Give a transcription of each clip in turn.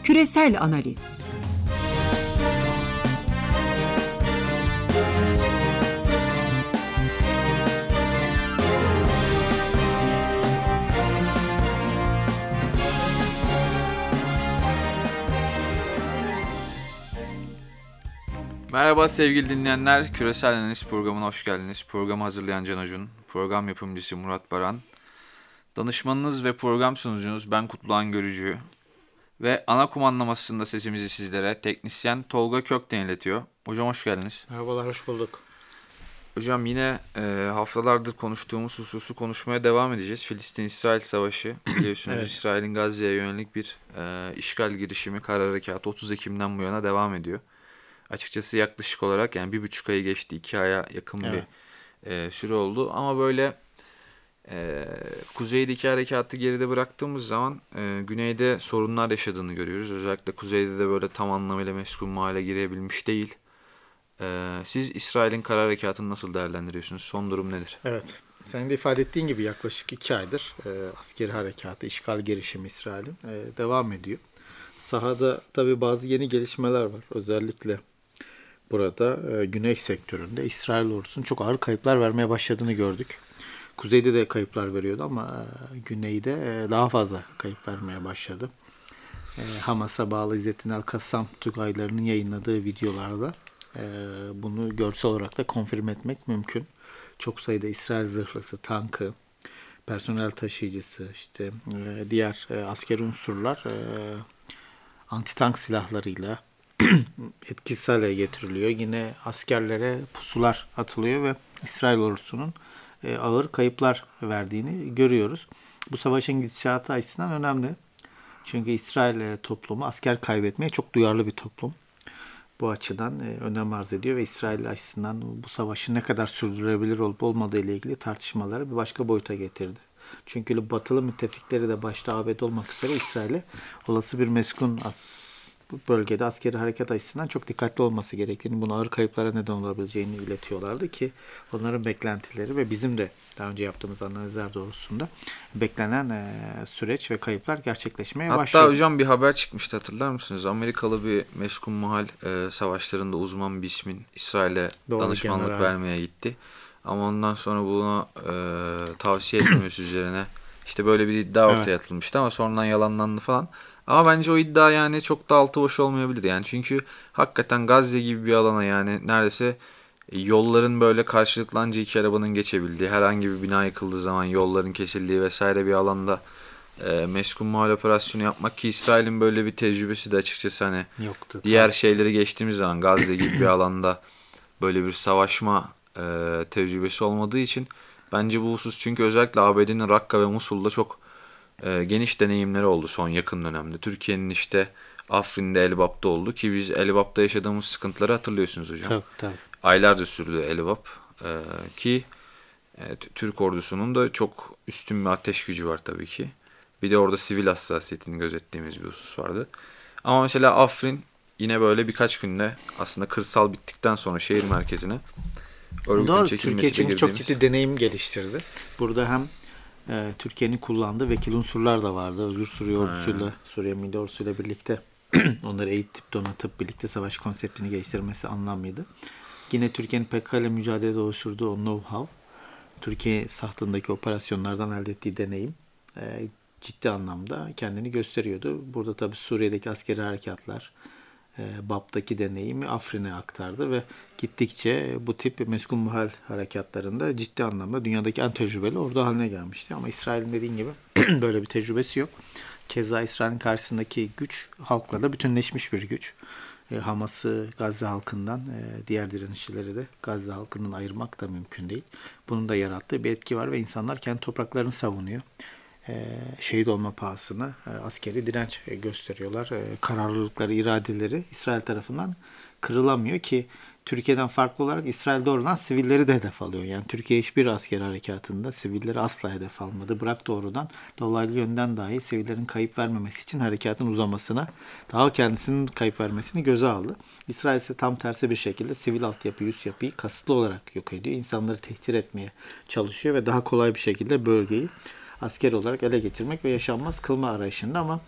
Küresel Analiz. Merhaba sevgili dinleyenler, Küresel Analiz programına hoş geldiniz. Programı hazırlayan Can Acun, program yapımcısı Murat Baran, danışmanınız ve program sunucunuz ben Kutluhan Görücü ve ana kumandamasında sesimizi sizlere teknisyen Tolga Kökten iletiyor. Hocam hoş geldiniz. Merhabalar, hoş bulduk. Hocam yine haftalardır konuştuğumuz hususu konuşmaya devam edeceğiz. Filistin-İsrail Savaşı, biliyorsunuz Evet. İsrail'in Gazze'ye yönelik bir işgal girişimi, kara harekatı 30 Ekim'den bu yana devam ediyor. Açıkçası yaklaşık olarak yani 1,5 ayı geçti, 2 aya yakın bir süre oldu. Ama böyle kuzeydeki harekatı geride bıraktığımız zaman güneyde sorunlar yaşadığını görüyoruz. Özellikle kuzeyde de böyle tam anlamıyla meskun hale girebilmiş değil. Siz İsrail'in kara harekatını nasıl değerlendiriyorsunuz? Son durum nedir? Evet, senin de ifade ettiğin gibi yaklaşık 2 aydır askeri harekatı, işgal girişimi İsrail'in devam ediyor. Sahada tabii bazı yeni gelişmeler var. Özellikle burada güney sektöründe İsrail ordusunun çok ağır kayıplar vermeye başladığını gördük. Kuzeyde de kayıplar veriyordu ama güneyde daha fazla kayıp vermeye başladı. Hamas'a bağlı İzzettin El-Kassam Tugaylarının yayınladığı videolarda bunu görsel olarak da konfirm etmek mümkün. Çok sayıda İsrail zırhlısı, tankı, personel taşıyıcısı, işte diğer askeri unsurlar antitank silahlarıyla etkisiz hale getiriliyor. Yine askerlere pusular atılıyor ve İsrail ordusunun ağır kayıplar verdiğini görüyoruz. Bu savaşın gidişatı açısından önemli. Çünkü İsrail toplumu asker kaybetmeye çok duyarlı bir toplum. Bu açıdan önem arz ediyor ve İsrail açısından bu savaşın ne kadar sürdürülebilir olup olmadığı ile ilgili tartışmaları bir başka boyuta getirdi. Çünkü batılı müttefikleri de başta ABD olmak üzere İsrail'e olası bir meskun bu bölgede askeri harekat açısından çok dikkatli olması gerektiğini, bunu ağır kayıplara neden olabileceğini iletiyorlardı ki onların beklentileri ve bizim de daha önce yaptığımız analizler doğrusunda beklenen süreç ve kayıplar gerçekleşmeye başladı. Hatta hocam bir haber çıkmıştı, hatırlar mısınız? Amerikalı bir meskun mahal savaşlarında uzman bir ismin İsrail'e danışmanlık vermeye gitti. Ama ondan sonra buna tavsiye etmiyoruz üzerine. İşte böyle bir iddia ortaya atılmıştı ama sonradan yalanlandı falan. Ama bence o iddia yani çok da altı boş olmayabilir yani. Çünkü hakikaten Gazze gibi bir alana yani neredeyse yolların böyle karşılıklı anca iki arabanın geçebildiği, herhangi bir bina yıkıldığı zaman yolların kesildiği vesaire bir alanda meskun mahal operasyonu yapmak ki İsrail'in böyle bir tecrübesi de açıkçası hani yoktu. Diğer şeyleri geçtiğimiz zaman Gazze gibi bir alanda böyle bir savaşma tecrübesi olmadığı için bence bu husus, çünkü özellikle ABD'nin Rakka ve Musul'da çok geniş deneyimleri oldu son yakın dönemde. Türkiye'nin işte Afrin'de, Elbap'ta oldu ki biz Elbap'ta yaşadığımız sıkıntıları hatırlıyorsunuz hocam. Tabii. Aylarca sürdü Elbap ki Türk ordusunun da çok üstün bir ateş gücü var tabii ki. Bir de orada sivil hassasiyetini gözettiğimiz bir husus vardı. Ama mesela Afrin yine böyle birkaç günde aslında kırsal bittikten sonra şehir merkezine örgütün çekilmesiyle Türkiye çok ciddi deneyim geliştirdi. Burada hem Türkiye'nin kullandığı vekil unsurlar da vardı. Özgür Suriye ordusuyla, Suriye Milli Ordusuyla birlikte onları eğitip donatıp birlikte savaş konseptini geliştirmesi anlamlıydı. Yine Türkiye'nin PKK ile mücadelede oluşturduğu o know-how, Türkiye sahtındaki operasyonlardan elde ettiği deneyim ciddi anlamda kendini gösteriyordu. Burada tabii Suriye'deki askeri harekatlar, BAP'taki deneyimi Afrin'e aktardı ve gittikçe bu tip meskun mahal harekatlarında ciddi anlamda dünyadaki en tecrübeli ordu haline gelmişti. Ama İsrail'in dediğin gibi böyle bir tecrübesi yok. Keza İsrail'in karşısındaki güç halkla da bütünleşmiş bir güç. Hamas'ı Gazze halkından, diğer direnişçileri de Gazze halkından ayırmak da mümkün değil. Bunun da yarattığı bir etki var ve insanlar kendi topraklarını savunuyor. Şehit olma pahasına askeri direnç gösteriyorlar. Kararlılıkları, iradeleri İsrail tarafından kırılamıyor ki Türkiye'den farklı olarak İsrail doğrudan sivilleri de hedef alıyor. Yani Türkiye hiçbir askeri harekatında sivilleri asla hedef almadı. Bırak doğrudan, dolaylı yönden dahi sivillerin kayıp vermemesi için harekatın uzamasına, daha kendisinin kayıp vermesini göze aldı. İsrail ise tam tersi bir şekilde sivil altyapı, üst yapıyı kasıtlı olarak yok ediyor. İnsanları tehcir etmeye çalışıyor ve daha kolay bir şekilde bölgeyi askeri olarak ele geçirmek ve yaşanmaz kılma arayışında. Ama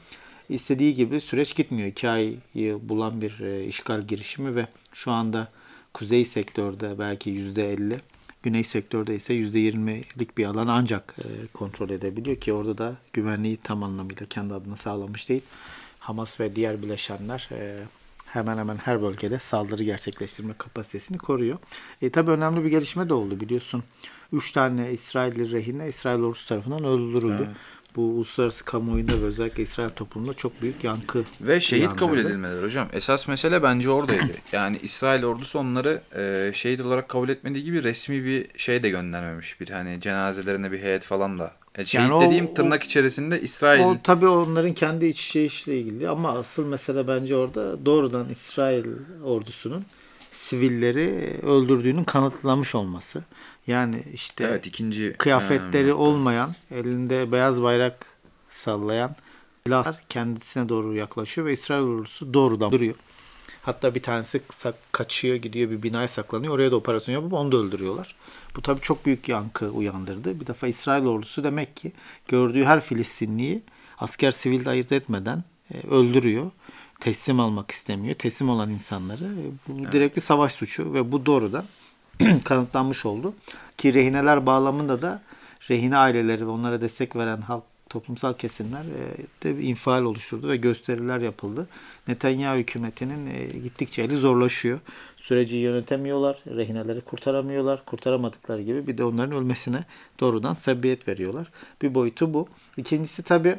istediği gibi süreç gitmiyor. 2 ayı bulan bir işgal girişimi ve şu anda kuzey sektörde belki %50, güney sektörde ise %20'lik bir alan ancak kontrol edebiliyor ki orada da güvenliği tam anlamıyla kendi adına sağlamış değil. Hamas ve diğer bileşenler hemen hemen her bölgede saldırı gerçekleştirme kapasitesini koruyor. Tabii önemli bir gelişme de oldu biliyorsun. 3 tane İsrailli rehine İsrail ordusu tarafından öldürüldü. Evet. Bu uluslararası kamuoyunda ve özellikle İsrail toplumunda çok büyük yankı ve şehit kabul edilmeleri hocam. Esas mesele bence oradaydı. Yani İsrail ordusu onları şehit olarak kabul etmediği gibi resmi bir şey de göndermemiş. Bir hani cenazelerine bir heyet falan da. Şehit yani dediğim tırnak içerisinde İsrail. O tabii onların kendi iç işle ilgili ama asıl mesele bence orada doğrudan İsrail ordusunun sivilleri öldürdüğünün kanıtlanmış olması. Yani işte evet, ikinci kıyafetleri olmayan, elinde beyaz bayrak sallayan silahlar kendisine doğru yaklaşıyor ve İsrail ordusu doğrudan duruyor. Hatta bir tanesi kaçıyor, gidiyor bir binaya saklanıyor. Oraya da operasyon yapıp onu da öldürüyorlar. Bu tabii çok büyük yankı uyandırdı. Bir defa İsrail ordusu demek ki gördüğü her Filistinliyi asker sivil ayırt etmeden öldürüyor. Teslim almak istemiyor. Teslim olan insanları bu direkt bir savaş suçu ve bu doğrudan kanıtlanmış oldu. Ki rehineler bağlamında da rehine aileleri ve onlara destek veren halk, toplumsal kesimler de bir infial oluşturdu ve gösteriler yapıldı. Netanyahu hükümetinin gittikçe eli zorlaşıyor. Süreci yönetemiyorlar, rehineleri kurtaramıyorlar. Kurtaramadıkları gibi bir de onların ölmesine doğrudan sebebiyet veriyorlar. Bir boyutu bu. İkincisi tabii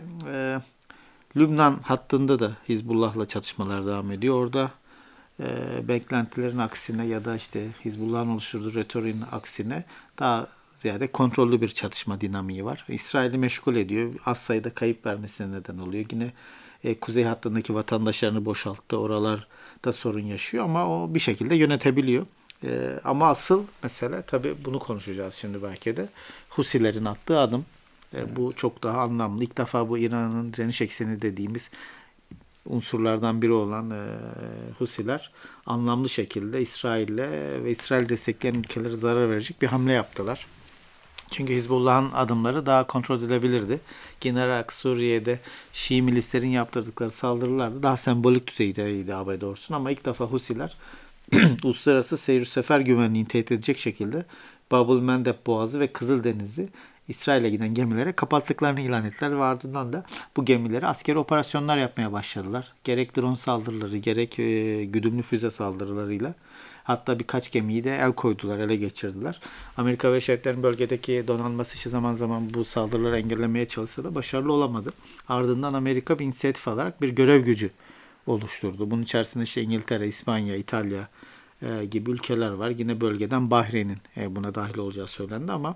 Lübnan hattında da Hizbullah'la çatışmalar devam ediyor. Orada beklentilerin aksine ya da işte Hizbullah'ın oluşturduğu retoriğin aksine daha ziyade kontrollü bir çatışma dinamiği var. İsrail'i meşgul ediyor. Az sayıda kayıp vermesine neden oluyor. Yine kuzey hattındaki vatandaşlarını boşalttı. Oralarda sorun yaşıyor ama o bir şekilde yönetebiliyor. Ama asıl mesele tabii bunu konuşacağız şimdi belki de. Husilerin attığı adım. Bu çok daha anlamlı. İlk defa bu İran'ın direniş ekseni dediğimiz unsurlardan biri olan Husiler anlamlı şekilde İsrail'le ve İsrail destekleyen ülkelere zarar verecek bir hamle yaptılar. Çünkü Hizbullah'ın adımları daha kontrol edilebilirdi. Genel olarak Suriye'de Şii milislerin yaptırdıkları saldırılarda daha sembolik düzeydeydi haber doğrusu ama ilk defa Husiler uluslararası seyir sefer güvenliğini tehdit edecek şekilde Bab-ül Mandeb Boğazı ve Kızıldeniz'i İsrail'e giden gemilere kapattıklarını ilan ettiler ve ardından da bu gemilere askeri operasyonlar yapmaya başladılar. Gerek drone saldırıları, gerek güdümlü füze saldırılarıyla hatta birkaç gemiyi de el koydular, ele geçirdiler. Amerika ve Şehitlerin bölgedeki donanması işte zaman zaman bu saldırıları engellemeye çalışsa da başarılı olamadı. Ardından Amerika bir inisiyatif alarak bir görev gücü oluşturdu. Bunun içerisinde işte İngiltere, İspanya, İtalya gibi ülkeler var. Yine bölgeden Bahreyn'in buna dahil olacağı söylendi ama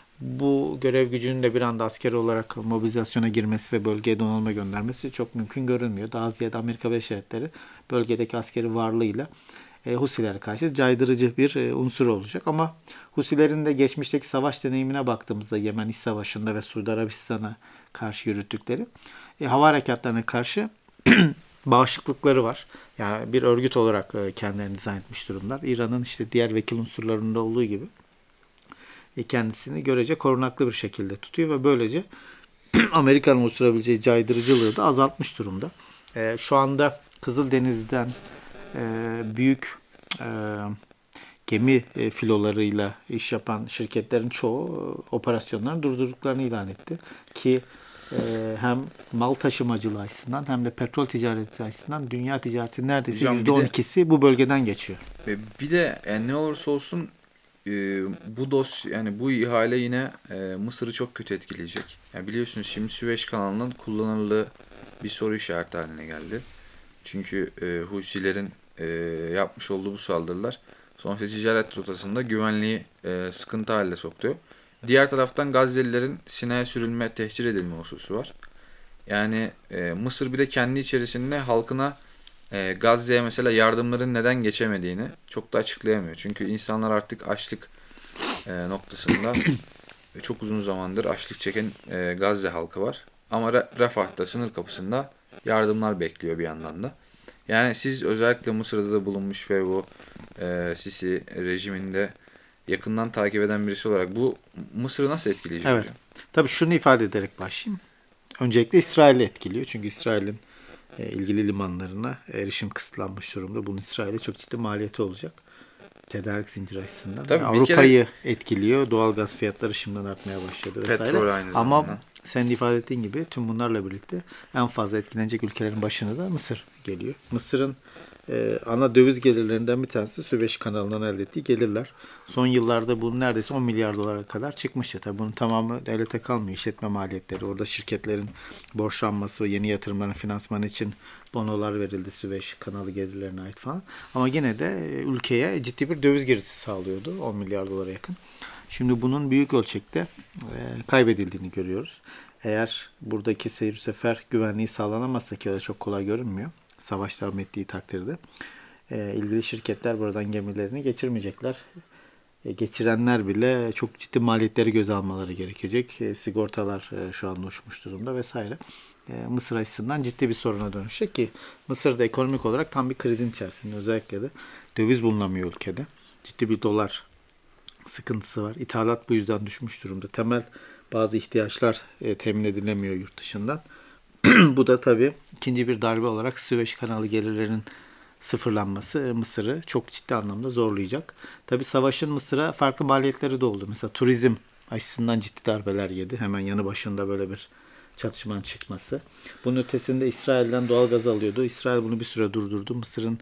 bu görev gücünün de bir anda askeri olarak mobilizasyona girmesi ve bölgeye donanma göndermesi çok mümkün görünmüyor. Daha ziyade Amerika Birleşik Devletleri bölgedeki askeri varlığıyla Husilere karşı caydırıcı bir unsur olacak. Ama Husilerin de geçmişteki savaş deneyimine baktığımızda Yemen İç Savaşı'nda ve Suudi Arabistan'a karşı yürüttükleri hava harekatlarına karşı bağışıklıkları var. Yani bir örgüt olarak kendilerini dizayn etmiş durumlar. İran'ın işte diğer vekil unsurlarında olduğu gibi kendisini görece korunaklı bir şekilde tutuyor ve böylece Amerika'nın oluşturabileceği caydırıcılığı da azaltmış durumda. Şu anda Kızıldeniz'den büyük gemi filolarıyla iş yapan şirketlerin çoğu operasyonlarını durdurduklarını ilan etti. Ki hem mal taşımacılığı açısından hem de petrol ticareti açısından dünya ticareti neredeyse %12'si bu bölgeden geçiyor. Bir de ne olursa olsun bu ihale yine Mısır'ı çok kötü etkileyecek. Yani biliyorsunuz şimdi Süveyş kanalının kullanıldığı bir soru işareti haline geldi. Çünkü Husilerin yapmış olduğu bu saldırılar sonuçta ticaret rotasında güvenliği sıkıntı haline soktu. Diğer taraftan Gazze'lilerin Sinay'a sürülme, tehcir edilme hususu var. Yani Mısır bir de kendi içerisinde halkına Gazze'ye mesela yardımların neden geçemediğini çok da açıklayamıyor. Çünkü insanlar artık açlık noktasında çok uzun zamandır açlık çeken Gazze halkı var. Ama Rafah'ta sınır kapısında yardımlar bekliyor bir yandan da. Yani siz özellikle Mısır'da da bulunmuş ve bu Sisi rejiminde yakından takip eden birisi olarak bu Mısır'ı nasıl etkileyecek? Evet. Tabii şunu ifade ederek başlayayım. Öncelikle İsrail'i etkiliyor. Çünkü İsrail'in ilgili limanlarına erişim kısıtlanmış durumda. Bunun İsrail'e çok ciddi maliyeti olacak. Tedarik zinciri açısından. Tabii Avrupa'yı etkiliyor. Doğalgaz fiyatları şimdiden artmaya başladı vesaire. Petrol aynı zamanda. Ama sen de ifade ettiğin gibi tüm bunlarla birlikte en fazla etkilenecek ülkelerin başına da Mısır geliyor. Mısır'ın ana döviz gelirlerinden bir tanesi Süveyş kanalından elde ettiği gelirler. Son yıllarda bu neredeyse 10 milyar dolara kadar çıkmış. Tabii bunun tamamı devlete kalmıyor. İşletme maliyetleri, orada şirketlerin borçlanması ve yeni yatırımların finansmanı için bonolar verildi Süveyş kanalı gelirlerine ait falan. Ama yine de ülkeye ciddi bir döviz girisi sağlıyordu. 10 milyar dolara yakın. Şimdi bunun büyük ölçekte kaybedildiğini görüyoruz. Eğer buradaki seyir sefer güvenliği sağlanamazsa, ki o da çok kolay görünmüyor, savaş devam ettiği takdirde ilgili şirketler buradan gemilerini geçirmeyecekler. Geçirenler bile çok ciddi maliyetleri göze almaları gerekecek. Sigortalar şu anda uçmuş durumda vesaire. Mısır açısından ciddi bir soruna dönüşecek ki Mısır'da ekonomik olarak tam bir krizin içerisinde. Özellikle de döviz bulunamıyor ülkede. Ciddi bir dolar sıkıntısı var. İthalat bu yüzden düşmüş durumda. Temel bazı ihtiyaçlar temin edilemiyor yurt dışından. Bu da tabii ikinci bir darbe olarak Süveyş kanalı gelirlerinin sıfırlanması Mısır'ı çok ciddi anlamda zorlayacak. Tabii savaşın Mısır'a farklı maliyetleri de oldu. Mesela turizm açısından ciddi darbeler yedi. Hemen yanı başında böyle bir çatışmanın çıkması. Bunun ötesinde İsrail'den doğal gaz alıyordu. İsrail bunu bir süre durdurdu. Mısır'ın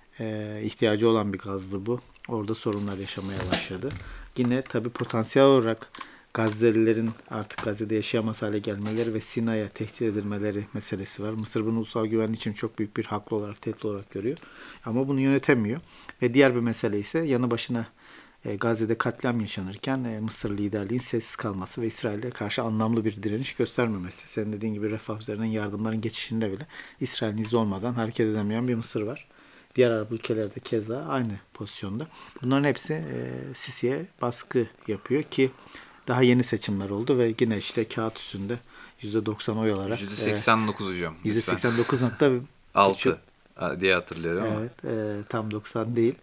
ihtiyacı olan bir gazdı bu. Orada sorunlar yaşamaya başladı. Yine tabii potansiyel olarak Gazze'lilerin artık Gazze'de yaşayamaz hale gelmeleri ve Sinay'a tehcir edilmeleri meselesi var. Mısır bunu ulusal güvenliği için çok büyük bir haklı olarak, tehdit olarak görüyor. Ama bunu yönetemiyor. Ve diğer bir mesele ise yanı başına Gazze'de katliam yaşanırken Mısır liderliğin sessiz kalması ve İsrail'e karşı anlamlı bir direniş göstermemesi. Senin dediğin gibi Refah üzerinden yardımların geçişinde bile İsrail'in izni olmadan hareket edemeyen bir Mısır var. Diğer Arap ülkelerde keza aynı pozisyonda. Bunların hepsi Sisi'ye baskı yapıyor ki daha yeni seçimler oldu ve yine işte kağıt üstünde %90 oy alarak. %89 hocam. %89.6 diye hatırlıyorum ama. Evet, tam 90 değil.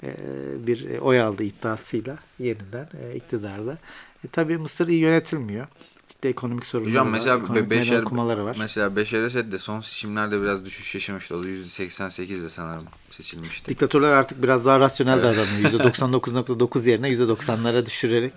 Bir oy aldı iddiasıyla yeniden iktidarda. Tabii Mısır iyi yönetilmiyor. İşte ekonomik sorunları hocam, var. Mesela okumaları var. Mesela Beşar Esed de son seçimlerde biraz düşüş yaşamıştı. O da %88'de sanırım seçilmişti. Diktatörler artık biraz daha rasyonel davranıyor. %99.9 yerine %90'lara düşürerek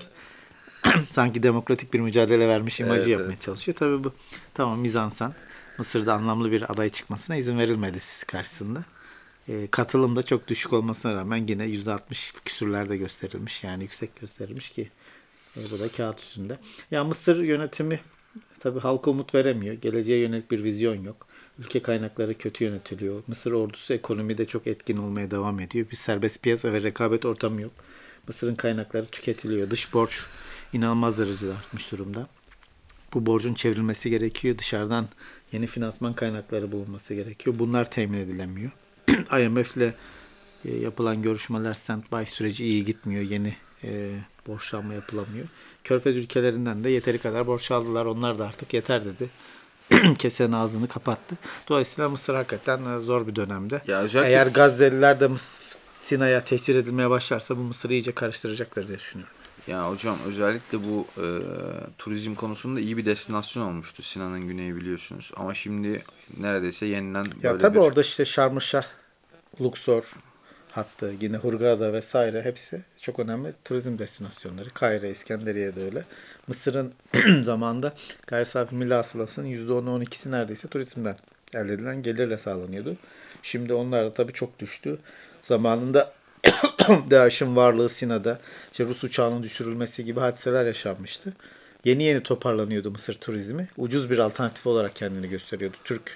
sanki demokratik bir mücadele vermiş imajı yapmaya çalışıyor. Tabii bu tamam mizansen. Mısır'da anlamlı bir aday çıkmasına izin verilmedi Sisi karşısında. Katılım da çok düşük olmasına rağmen yine %60 küsürlerde gösterilmiş. Yani yüksek gösterilmiş ki bu da kağıt üstünde. Ya Mısır yönetimi tabii halka umut veremiyor. Geleceğe yönelik bir vizyon yok. Ülke kaynakları kötü yönetiliyor. Mısır ordusu ekonomide çok etkin olmaya devam ediyor. Bir serbest piyasa ve rekabet ortamı yok. Mısır'ın kaynakları tüketiliyor. Dış borç inanılmaz derecede artmış durumda. Bu borcun çevrilmesi gerekiyor. Dışarıdan yeni finansman kaynakları bulunması gerekiyor. Bunlar temin edilemiyor. IMF'le yapılan görüşmeler stand-by süreci iyi gitmiyor. Yeni borçlanma yapılamıyor. Körfez ülkelerinden de yeteri kadar borç aldılar. Onlar da artık yeter dedi. Kesenin ağzını kapattı. Dolayısıyla Mısır hakikaten zor bir dönemde. Eğer Gazze'liler de Sinay'a tehcir edilmeye başlarsa bu Mısır'ı iyice karıştıracaktır diye düşünüyorum. Ya hocam özellikle bu turizm konusunda iyi bir destinasyon olmuştu Sinan'ın güneyi biliyorsunuz. Ama şimdi neredeyse yeniden böyle tabii orada işte Şarm-ı-Şeyh, Luxor hattı, yine Hurghada vesaire hepsi çok önemli turizm destinasyonları. Kahire, İskenderiye de öyle. Mısır'ın zamanında gayri safi milli hasılasının %10'u 12'si neredeyse turizmden elde edilen gelirle sağlanıyordu. Şimdi onlar da tabii çok düştü. Zamanında DAEŞ'in varlığı Sina'da, işte Rus uçağının düşürülmesi gibi hadiseler yaşanmıştı. Yeni yeni toparlanıyordu Mısır turizmi. Ucuz bir alternatif olarak kendini gösteriyordu. Türk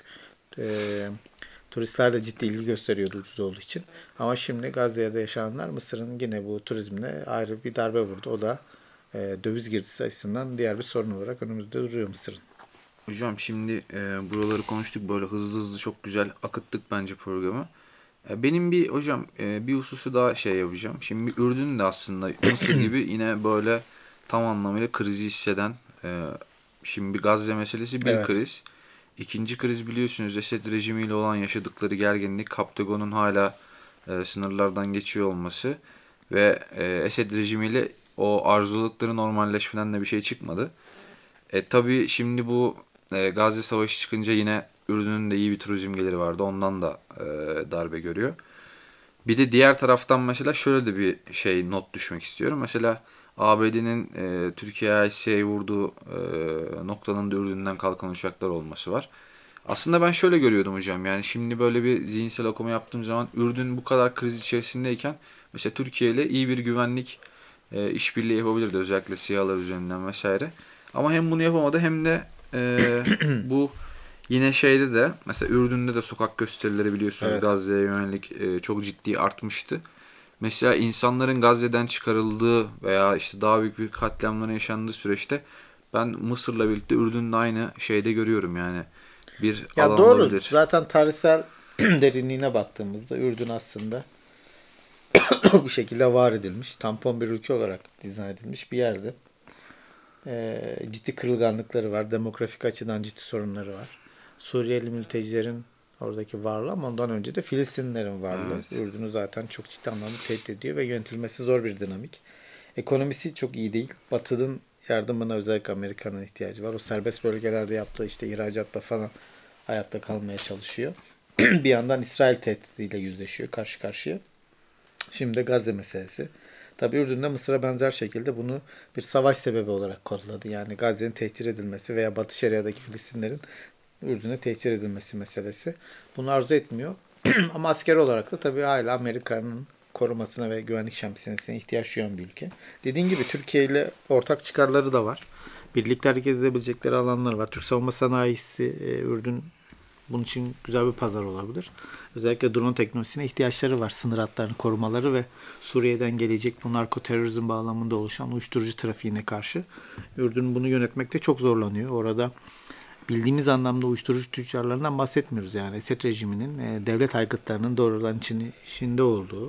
turistler de ciddi ilgi gösteriyordu ucuz olduğu için. Ama şimdi Gazze'de yaşananlar Mısır'ın yine bu turizmine ayrı bir darbe vurdu. O da döviz girdisi açısından diğer bir sorun olarak önümüzde duruyor Mısır'ın. Hocam şimdi buraları konuştuk, böyle hızlı hızlı çok güzel akıttık bence programı. Benim bir hususu daha yapacağım. Şimdi Ürdün de aslında Mısır gibi yine böyle tam anlamıyla krizi hisseden, şimdi bir Gazze meselesi bir kriz. İkinci kriz biliyorsunuz Esed rejimiyle olan yaşadıkları gerginlik, Kaptagon'un hala sınırlardan geçiyor olması ve Esed rejimiyle o arzuladıkları normalleşmeden de bir şey çıkmadı. Tabii şimdi bu Gazze Savaşı çıkınca yine Ürdün'ün de iyi bir turizm geliri vardı. Ondan da darbe görüyor. Bir de diğer taraftan mesela şöyle de bir not düşmek istiyorum. Mesela ABD'nin Türkiye'ye IC'ye vurduğu noktanın da Ürdün'den kalkan uçaklar olması var. Aslında ben şöyle görüyordum hocam. Yani şimdi böyle bir zihinsel okuma yaptığım zaman Ürdün bu kadar kriz içerisindeyken mesela Türkiye ile iyi bir güvenlik işbirliği yapabilirdi. Özellikle SİHA'lar üzerinden vesaire. Ama hem bunu yapamadı hem de bu yine şeyde de mesela Ürdün'de de sokak gösterileri biliyorsunuz evet. Gazze'ye yönelik çok ciddi artmıştı. Mesela insanların Gazze'den çıkarıldığı veya işte daha büyük bir katliamların yaşandığı süreçte ben Mısır'la birlikte Ürdün'de aynı şeyde görüyorum yani. Bir ya alan doğru. olabilir. Zaten tarihsel derinliğine baktığımızda Ürdün aslında bu şekilde var edilmiş. Tampon bir ülke olarak dizayn edilmiş bir yerde. Ciddi kırılganlıkları var. Demografik açıdan ciddi sorunları var. Suriyeli mültecilerin oradaki varlığı ama ondan önce de Filistinlilerin varlığı. Evet. Ürdün'ü zaten çok ciddi anlamda tehdit ediyor ve yönetilmesi zor bir dinamik. Ekonomisi çok iyi değil. Batı'nın yardımına özellikle Amerika'nın ihtiyacı var. O serbest bölgelerde yaptığı işte ihracatla falan ayakta kalmaya çalışıyor. Bir yandan İsrail tehdidiyle yüzleşiyor karşı karşıya. Şimdi de Gazze meselesi. Tabii Ürdün'de Mısır'a benzer şekilde bunu bir savaş sebebi olarak kodladı. Yani Gazze'nin tehcir edilmesi veya Batı Şeria'daki Filistinlerin Ürdün'e tehcir edilmesi meselesi. Bunu arzu etmiyor. Ama askeri olarak da tabii hala Amerika'nın korumasına ve güvenlik şemsiyesine ihtiyaç duyan bir ülke. Dediğim gibi Türkiye ile ortak çıkarları da var. Birlikte hareket edebilecekleri alanlar var. Türk savunma sanayisi, Ürdün bunun için güzel bir pazar olabilir. Özellikle drone teknolojisine ihtiyaçları var. Sınır hatlarını korumaları ve Suriye'den gelecek bu narkoterörizm bağlamında oluşan uyuşturucu trafiğine karşı Ürdün bunu yönetmekte çok zorlanıyor. Orada bildiğimiz anlamda uyuşturucu tüccarlarından bahsetmiyoruz. Yani Esed rejiminin devlet aygıtlarının doğrudan içinde olduğu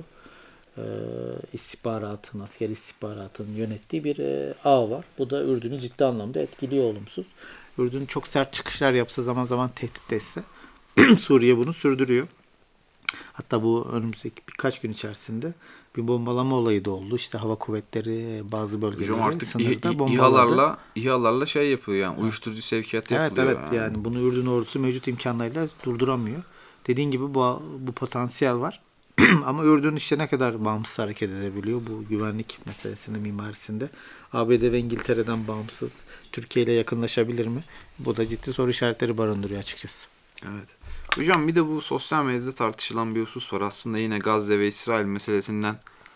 istihbaratın, askeri istihbaratın yönettiği bir ağ var. Bu da Ürdün'ü ciddi anlamda etkiliyor olumsuz. Ürdün çok sert çıkışlar yapsa zaman zaman tehdit etse Suriye bunu sürdürüyor. Hatta bu önümüzdeki birkaç gün içerisinde bir bombalama olayı da oldu. İşte hava kuvvetleri bazı bölgeleri sınırda bombaladı. İHA'larla şey yapıyor yani uyuşturucu sevkiyatı yapılıyor. Evet yani bunu Ürdün ordusu mevcut imkanlarıyla durduramıyor. Dediğin gibi bu potansiyel var. Ama Ürdün işte ne kadar bağımsız hareket edebiliyor bu güvenlik meselesinde, mimarisinde. ABD ve İngiltere'den bağımsız Türkiye ile yakınlaşabilir mi? Bu da ciddi soru işaretleri barındırıyor açıkçası. Evet. Hocam bir de bu sosyal medyada tartışılan bir husus var. Aslında yine Gazze ve İsrail meselesinden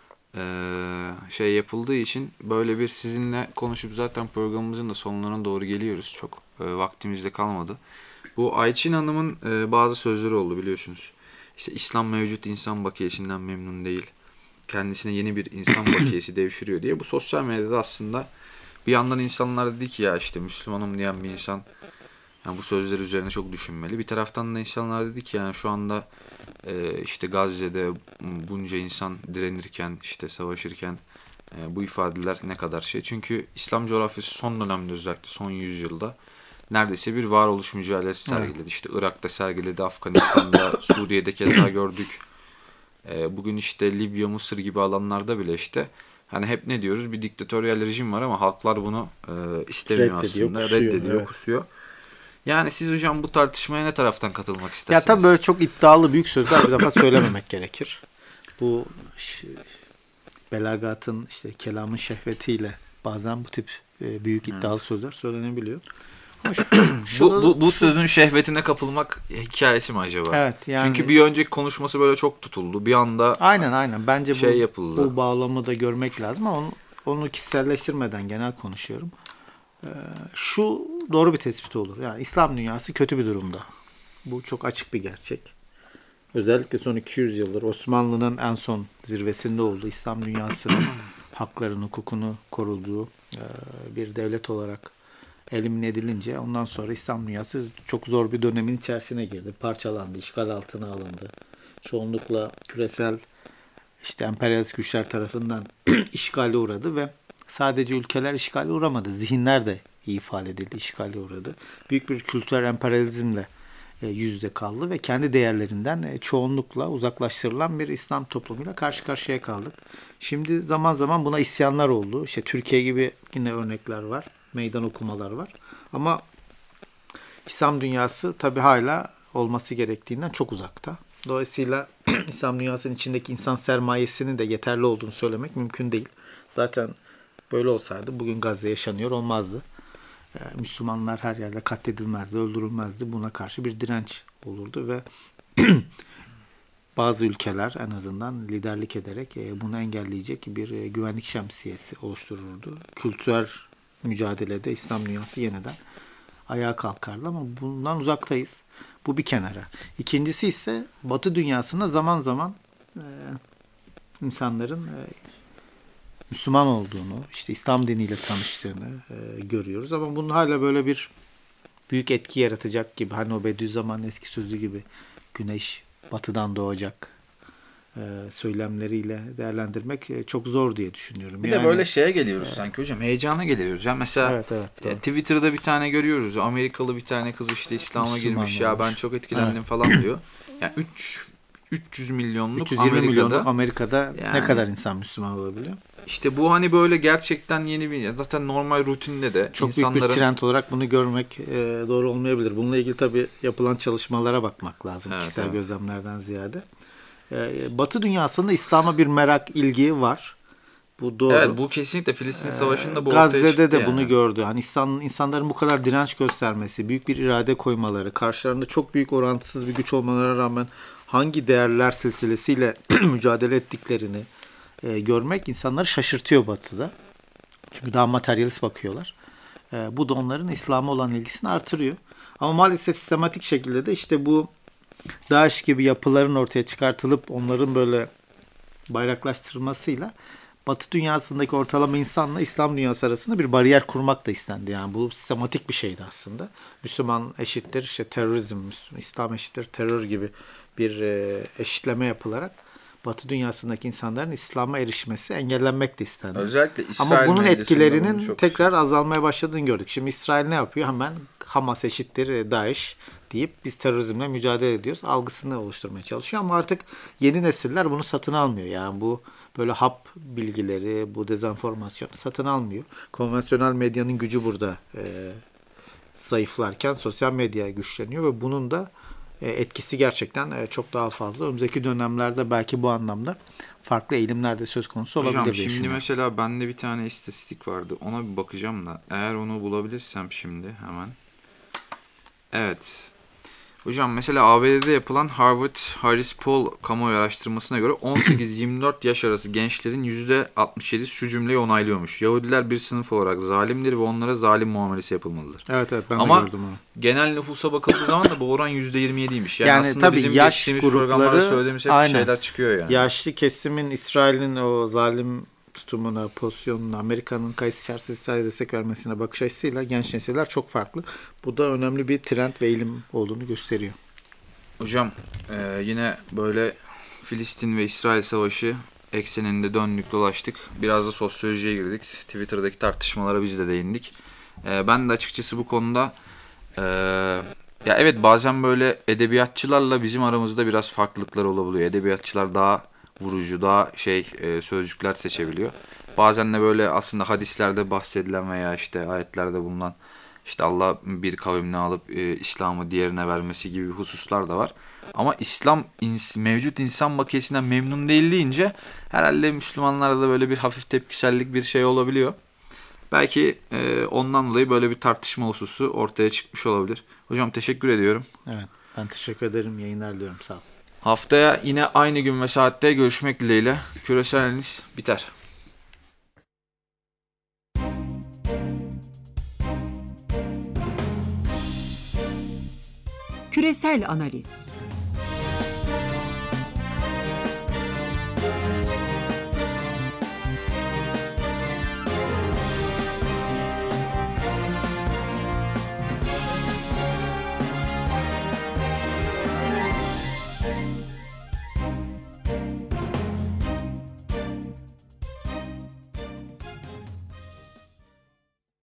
yapıldığı için böyle bir sizinle konuşup zaten programımızın da sonlarına doğru geliyoruz. Çok vaktimiz de kalmadı. Bu Ayçin Hanım'ın bazı sözleri oldu biliyorsunuz. İşte İslam mevcut insan bakiyesinden memnun değil. Kendisine yeni bir insan bakiyesi devşiriyor diye. Bu sosyal medyada aslında bir yandan insanlar dedi ki ya işte Müslümanım diyen bir insan yani bu sözler üzerine çok düşünmeli. Bir taraftan da insanlar dedi ki yani şu anda işte Gazze'de bunca insan direnirken işte savaşırken bu ifadeler ne kadar şey. Çünkü İslam coğrafyası son dönemde özellikle son yüzyılda neredeyse bir varoluş mücadelesi sergiledi. Evet. İşte Irak'ta sergiledi, Afganistan'da, Suriye'de keza gördük. Bugün işte Libya, Mısır gibi alanlarda bile işte hani hep ne diyoruz? Bir diktatöryal rejim var ama halklar bunu istemiyor aslında. Reddediyor, evet. Kusuyor. Yani siz hocam bu tartışmaya ne taraftan katılmak istersiniz? Ya tabii böyle çok iddialı büyük sözler bir defa söylememek gerekir. Bu belagatın işte kelamın şehvetiyle bazen bu tip büyük iddialı sözler söylenebiliyor. Bu sözün şehvetine kapılmak hikayesi mi acaba? Evet. Yani, çünkü bir önceki konuşması böyle çok tutuldu. Bir anda aynen. Bence yapıldı. Bu bağlamı da görmek lazım ama onu kişiselleştirmeden genel konuşuyorum. Şu doğru bir tespit olur. Yani İslam dünyası kötü bir durumda. Bu çok açık bir gerçek. Özellikle son 200 yıldır Osmanlı'nın en son zirvesinde olduğu İslam dünyasının haklarını, hukukunu koruduğu bir devlet olarak elimine edilince ondan sonra İslam dünyası çok zor bir dönemin içerisine girdi. Parçalandı, işgal altına alındı. Çoğunlukla küresel işte emperyalist güçler tarafından işgale uğradı ve sadece ülkeler işgale uğramadı. Zihinler de ifade edildi, işgale uğradı. Büyük bir kültürel emperyalizmle yüzde kaldı ve kendi değerlerinden çoğunlukla uzaklaştırılan bir İslam toplumuyla karşı karşıya kaldık. Şimdi zaman zaman buna isyanlar oldu. İşte Türkiye gibi yine örnekler var. Meydan okumalar var. Ama İslam dünyası tabii hala olması gerektiğinden çok uzakta. Dolayısıyla İslam dünyasının içindeki insan sermayesinin de yeterli olduğunu söylemek mümkün değil. Zaten böyle olsaydı bugün Gazze yaşanıyor olmazdı. Müslümanlar her yerde katledilmezdi, öldürülmezdi. Buna karşı bir direnç olurdu ve bazı ülkeler en azından liderlik ederek bunu engelleyecek bir güvenlik şemsiyesi oluştururdu. Kültürel mücadelede İslam dünyası yeniden ayağa kalkardı ama bundan uzaktayız. Bu bir kenara. İkincisi ise Batı dünyasında zaman zaman insanların Müslüman olduğunu, işte İslam diniyle tanıştığını görüyoruz. Ama bunun hala böyle bir büyük etki yaratacak gibi, hani o Bediüzzaman'ın eski sözü gibi güneş batıdan doğacak söylemleriyle değerlendirmek çok zor diye düşünüyorum. Bir de böyle şeye geliyoruz sanki hocam, heyecana geliyoruz. Yani mesela Twitter'da bir tane görüyoruz. Amerikalı bir tane kız işte İslam'a girmiş ya, ben çok etkilendim falan diyor. Yani 300 milyonluk 320 milyonluk Amerika'da yani, ne kadar insan Müslüman olabiliyor? İşte bu hani böyle gerçekten yeni bir, zaten normal rutinde de çok insanların... büyük bir trend olarak bunu görmek doğru olmayabilir. Bununla ilgili tabii yapılan çalışmalara bakmak lazım, kişisel gözlemlerden ziyade. Batı dünyasında İslam'a bir merak, ilgi var. Bu doğru. Evet, bu kesinlikle Filistin Savaşı'nda bu Gazze'de ortaya çıktı de yani. bunu gördü. Hani insanların bu kadar direnç göstermesi, büyük bir irade koymaları, karşılarında çok büyük orantısız bir güç olmalarına rağmen hangi değerler silsilesiyle mücadele ettiklerini görmek insanları şaşırtıyor Batı'da. Çünkü daha materyalist bakıyorlar. Bu da onların İslam'a olan ilgisini artırıyor. Ama maalesef sistematik şekilde de işte bu DAEŞ gibi yapıların ortaya çıkartılıp onların böyle bayraklaştırılmasıyla Batı dünyasındaki ortalama insanla İslam dünyası arasında bir bariyer kurmak da istendi. Yani bu sistematik bir şeydi aslında. Müslüman eşittir işte terörizm, İslam eşittir terör gibi bir eşitleme yapılarak Batı dünyasındaki insanların İslam'a erişmesi engellenmek de istendi. Özellikle İsrail ama bunun etkilerinin tekrar azalmaya başladığını gördük. Şimdi İsrail ne yapıyor? Hemen Hamas eşittir DAEŞ deyip biz terörizmle mücadele ediyoruz algısını oluşturmaya çalışıyor ama artık yeni nesiller bunu satın almıyor. Yani bu böyle hap bilgileri, bu dezenformasyonu satın almıyor. Konvansiyonel medyanın gücü burada zayıflarken sosyal medya güçleniyor ve bunun da etkisi gerçekten çok daha fazla. Önümüzdeki dönemlerde belki bu anlamda farklı eğilimler de söz konusu olabilir. Hocam şimdi mesela bende bir tane istatistik vardı. Ona bir bakacağım da eğer onu bulabilirsem şimdi hemen. Evet. Hocam mesela ABD'de yapılan Harvard Harris Poll kamuoyu araştırmasına göre 18-24 yaş arası gençlerin %67'si şu cümleyi onaylıyormuş. Yahudiler bir sınıf olarak zalimdir ve onlara zalim muamelesi yapılmalıdır. Evet ben ama de gördüm onu. Genel nüfusa bakıldığı zaman da bu oran %27'ymiş. Yani aslında tabii bizim yaş geçtiğimiz grupları, programlarda söylediğimiz hep şeyler çıkıyor yani. Yaşlı kesimin İsrail'in o zalim tutumuna, pozisyonuna, Amerika'nın kayıtsız şartsız İsrail'e destek vermesine bakış açısıyla genç nesiller çok farklı. Bu da önemli bir trend ve eğilim olduğunu gösteriyor. Hocam yine böyle Filistin ve İsrail Savaşı ekseninde döndük dolaştık. Biraz da sosyolojiye girdik. Twitter'daki tartışmalara biz de değindik. Ben de açıkçası bu konuda ya evet bazen böyle edebiyatçılarla bizim aramızda biraz farklılıklar olabiliyor. Edebiyatçılar daha vurucu, daha sözcükler seçebiliyor. Bazen de böyle aslında hadislerde bahsedilen veya işte ayetlerde bulunan işte Allah bir kavimini alıp İslam'ı diğerine vermesi gibi hususlar da var. Ama İslam mevcut insan bakiyesinden memnun değil deyince herhalde Müslümanlarda da böyle bir hafif tepkisellik bir şey olabiliyor. Belki ondan dolayı böyle bir tartışma hususu ortaya çıkmış olabilir. Hocam teşekkür ediyorum. Evet, ben teşekkür ederim. Yayınlar diliyorum. Sağ ol. Haftaya yine aynı gün ve saatte görüşmek dileğiyle. Küresel analiz biter. Küresel analiz.